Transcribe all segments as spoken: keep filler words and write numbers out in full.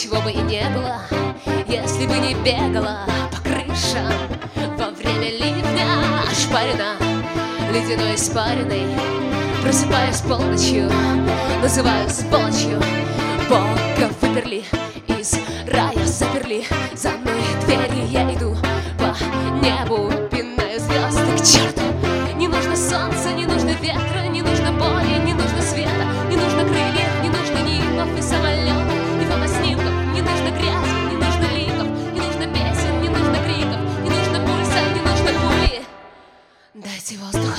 ничего бы и не было, если бы не бегала по крышам во время ливня, ошпарена ледяной испариной. Просыпаюсь полночью, называю сволочью. Бога выперли, из рая заперли, за мной двери, я иду по небу, пинаю звезды к черту. Не нужно солнца, не нужно ветра, не нужно боли, не нужно света, не нужно крыльев, не нужно нимбов и самолетов, и фотоснимков, не нужно грязи, не нужно ликов, не нужно песен, не нужно криков, не нужно пульса, не нужно пули. Дайте воздуха.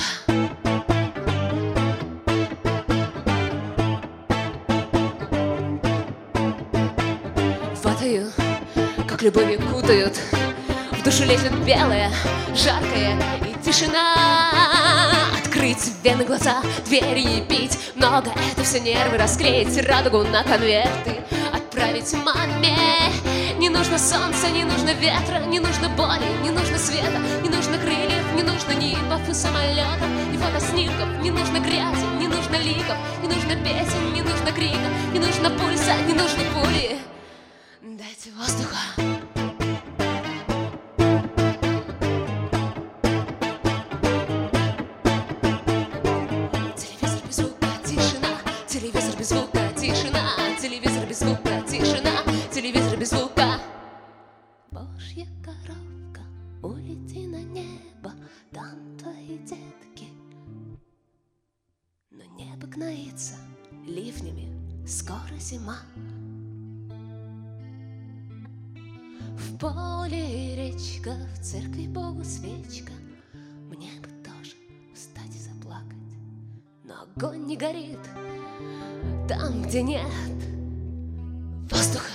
Фатаю, как любовью кутают, в душу лезет белая, жаркая и тишина. Открыть вены, глаза, двери и пить много, это все нервы, расклеить радугу на конверты, отправить маме. Не нужно солнца, не нужно ветра, не нужно боли, не нужно света, не нужно крыльев, не нужно нимбов и самолетов, и фотоснимков, не нужно грязи, не нужно ликов, не нужно песен, не нужно криков, не нужно пульса, не нужно пули. Дайте воздуха. Телевизор без звука, тишина. Телевизор без звука, тишина. Телевизор без звука, тишина. Телевизор без звука. Божья коровка, улети на небо, там твои детки. Но небо гноится ливнями, скоро зима. В поле речка, в церкви Богу свечка. Мне бы тоже встать и заплакать, но огонь не горит там, где нет воздуха.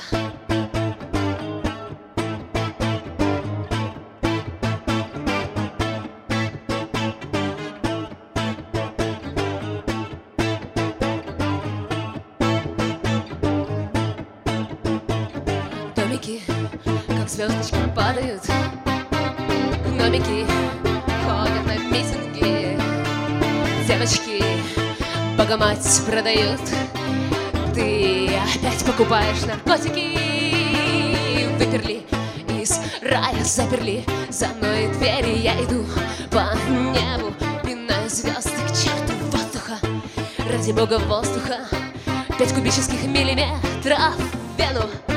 Домики, как звездочки, падают. Гномики ходят на митинги. Девочки Богомать продают. Ты опять покупаешь наркотики. Выперли, из рая заперли, за мной двери, я иду по небу, пинаю звезды к черту воздуха. Ради бога воздуха, пять кубических миллиметров в вену.